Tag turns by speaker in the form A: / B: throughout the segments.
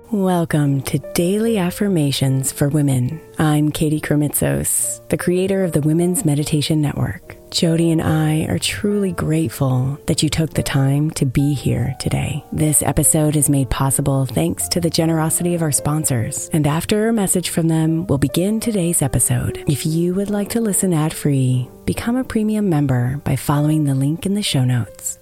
A: Welcome to Daily Affirmations for Women. I'm Katie Kremitzos, the creator of the Women's Meditation Network. Jody and I are truly grateful that you took the time to be here today. This episode is made possible thanks to the generosity of our sponsors. And after a message from them, we'll begin today's episode. If you would like to listen ad-free, become a premium member by following the link in the show notes.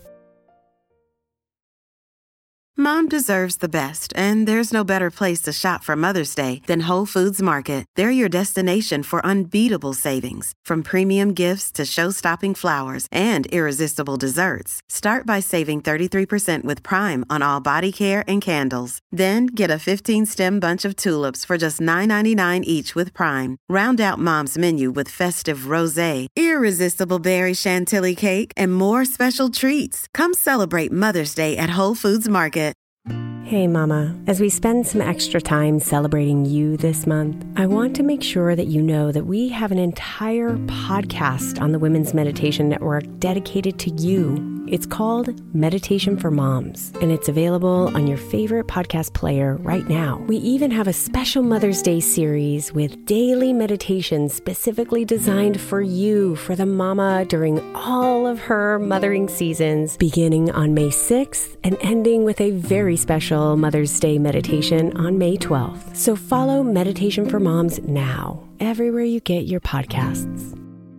B: Mom deserves the best, and there's no better place to shop for Mother's Day than Whole Foods Market. They're your destination for unbeatable savings, from premium gifts to show-stopping flowers and irresistible desserts. Start by saving 33% with Prime on all body care and candles. Then get a 15-stem bunch of tulips for just $9.99 each with Prime. Round out Mom's menu with festive rosé, irresistible berry chantilly cake, and more special treats. Come celebrate Mother's Day at Whole Foods Market.
A: Hey Mama, as we spend some extra time celebrating you this month, I want to make sure that you know that we have an entire podcast on the Women's Meditation Network dedicated to you. It's called Meditation for Moms, and it's available on your favorite podcast player right now. We even have a special Mother's Day series with daily meditations specifically designed for you, for the mama, during all of her mothering seasons, beginning on May 6th and ending with a very special Mother's Day meditation on May 12th. So follow Meditation for Moms now, everywhere you get your podcasts.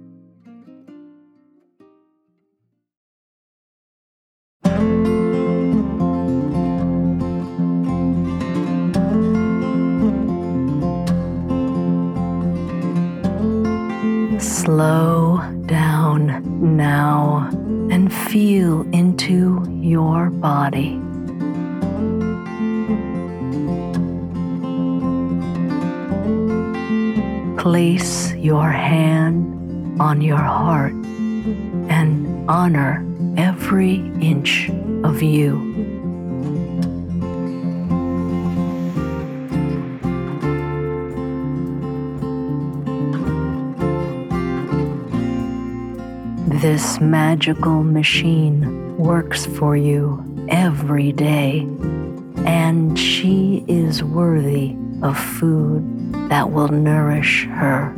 C: Slow down now and feel into your body. Place your hand on your heart and honor every inch of you. This magical machine works for you every day, and she is worthy of food that will nourish her.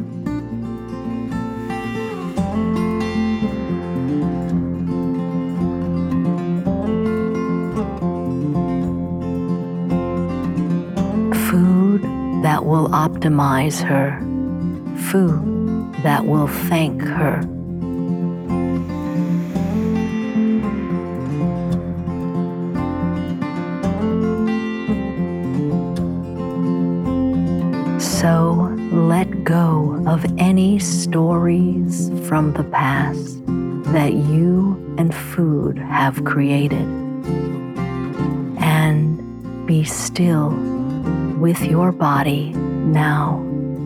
C: Food that will optimize her. Food that will thank her. So let go of any stories from the past that you and food have created, and be still with your body now.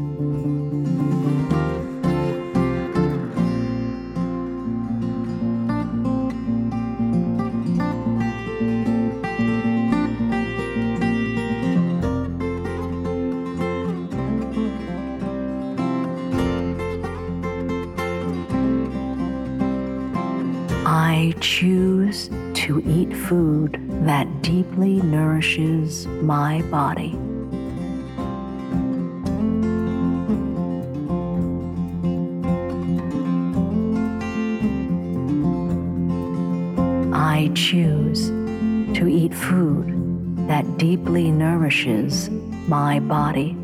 C: I choose to eat food that deeply nourishes my body. I choose to eat food that deeply nourishes my body.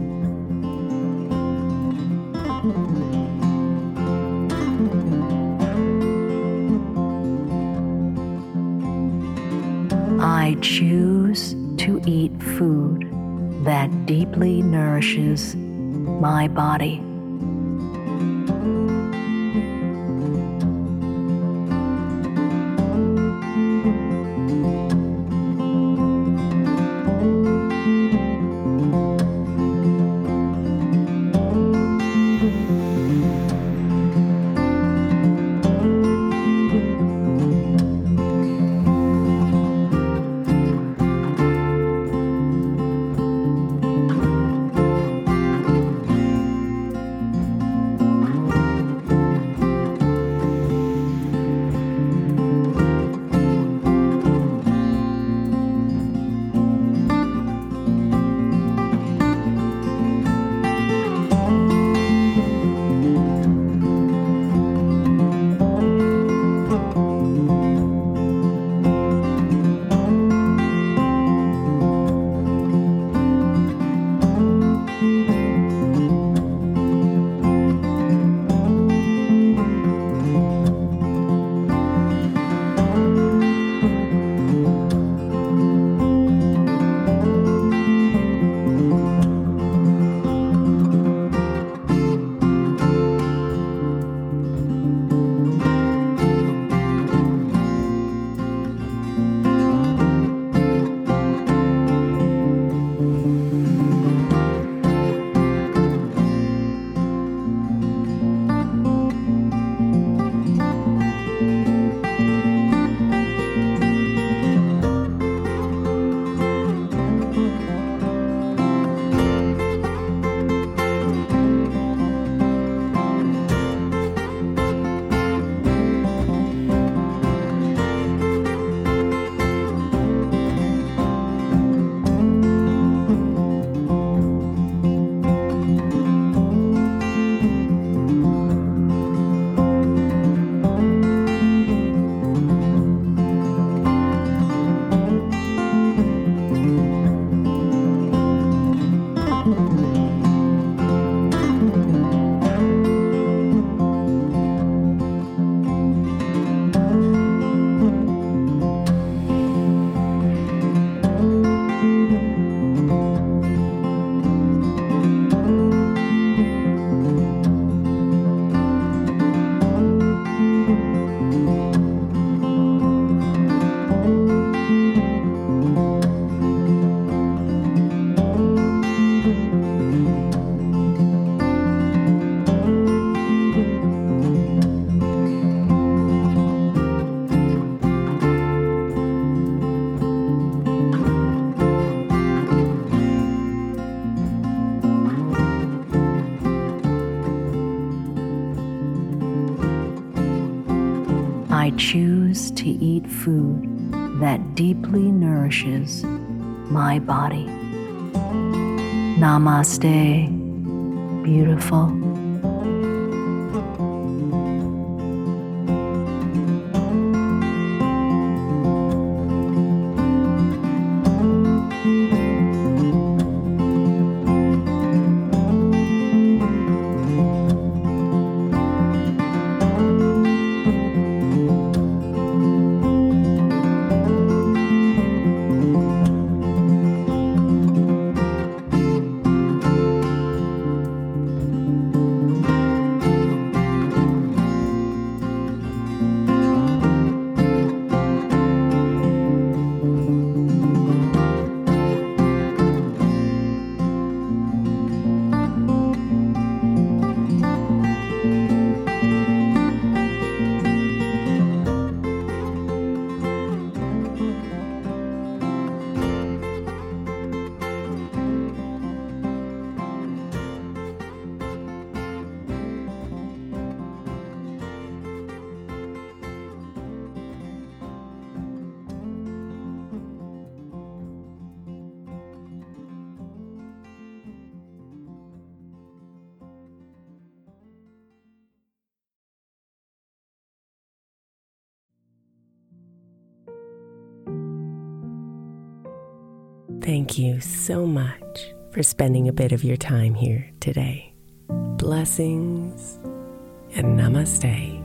C: I choose to eat food that deeply nourishes my body. choose to eat food that deeply nourishes my body. Namaste, beautiful.
A: Thank you so much for spending a bit of your time here today. Blessings and namaste.